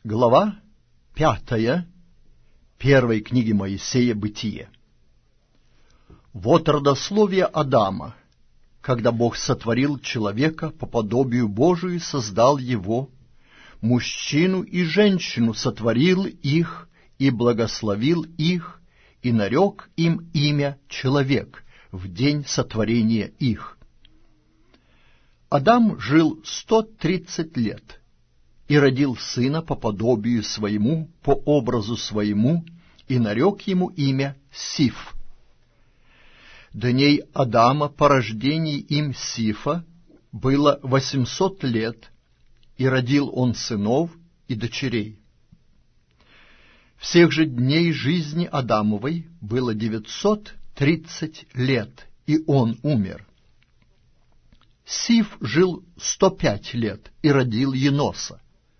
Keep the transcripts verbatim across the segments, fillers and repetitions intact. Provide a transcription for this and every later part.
Глава пятая первой книги Моисея «Бытие». Вот родословие Адама. Когда Бог сотворил человека по подобию Божию, создал его, мужчину и женщину сотворил их и благословил их, и нарек им имя человек в день сотворения их. Адам жил сто тридцать лет и родил сына по подобию своему, по образу своему, и нарек ему имя Сиф. Дней Адама по рождении им Сифа было восемьсот лет, и родил он сынов и дочерей. Всех же дней жизни Адамовой было девятьсот тридцать лет, и он умер. Сиф жил сто пять лет и родил Еноса.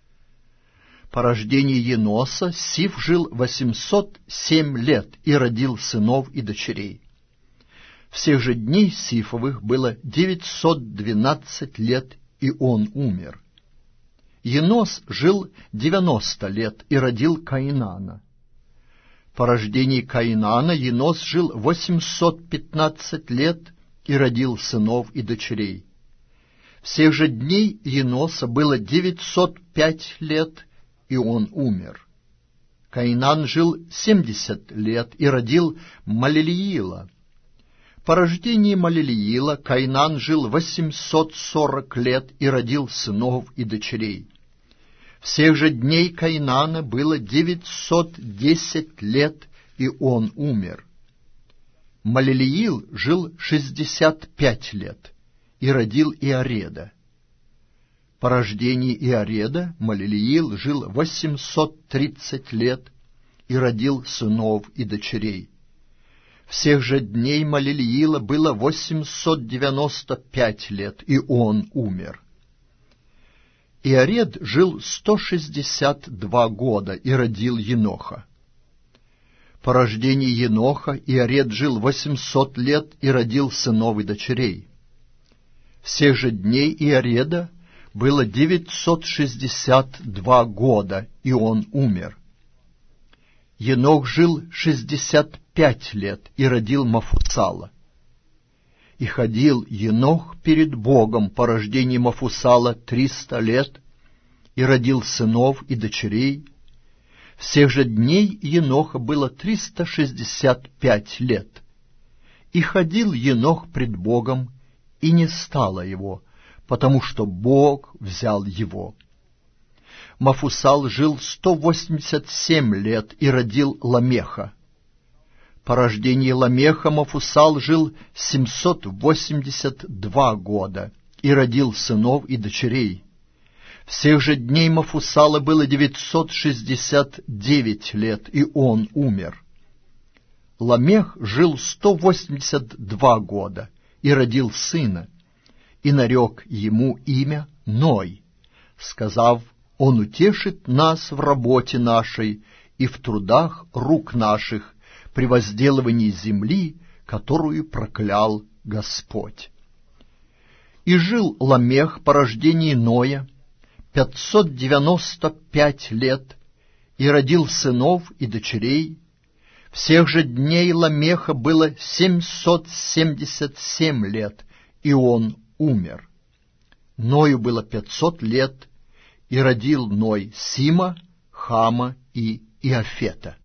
По рождении Еноса Сиф жил восемьсот семь лет и родил сынов и дочерей. Всех же дней Сифовых было девятьсот двенадцать лет, и он умер. Енос жил девяносто лет и родил Каинана. По рождении Каинана Енос жил восемьсот пятнадцать лет и родил сынов и дочерей. Всех же дней Еноса было девятьсот пять лет, и он умер. Каинан жил семьдесят лет и родил Малелиила. По рождении Малелиила Каинан жил восемьсот сорок лет и родил сынов и дочерей. Всех же дней Каинана было девятьсот десять лет, и он умер. Малелиил жил шестьдесят пять лет и родил Иареда. По рождении Иареда Малелиил жил восемьсот тридцать лет и родил сынов и дочерей. Всех же дней Малелиила было восемьсот девяносто пять лет, и он умер. Иаред жил сто шестьдесят два года и родил Еноха. По рождении Еноха Иаред жил восемьсот лет и родил сынов и дочерей. Всех же дней Иареда было девятьсот шестьдесят два года, и он умер. Енох жил шестьдесят пять лет и родил Мафусала. И ходил Енох перед Богом по рождении Мафусала триста лет и родил сынов и дочерей. Всех же дней Еноха было триста шестьдесят пять лет. И ходил Енох пред Богом, и не стало его, потому что Бог взял его. Мафусал жил сто восемьдесят семь лет и родил Ламеха. По рождении Ламеха Мафусал жил семьсот восемьдесят два года и родил сынов и дочерей. Всех же дней Мафусала было девятьсот шестьдесят девять лет, и он умер. Ламех жил сто восемьдесят два года и родил сына, и нарек ему имя Ной, сказав: «Он утешит нас в работе нашей и в трудах рук наших, при возделывании земли, которую проклял Господь». И жил Ламех по рождении Ноя пятьсот девяносто пять лет и родил сынов и дочерей. Всех же дней Ламеха было семьсот семьдесят семь лет, и он умер. Ною было пятьсот лет, и родил Ной Сима, Хама и Иафета.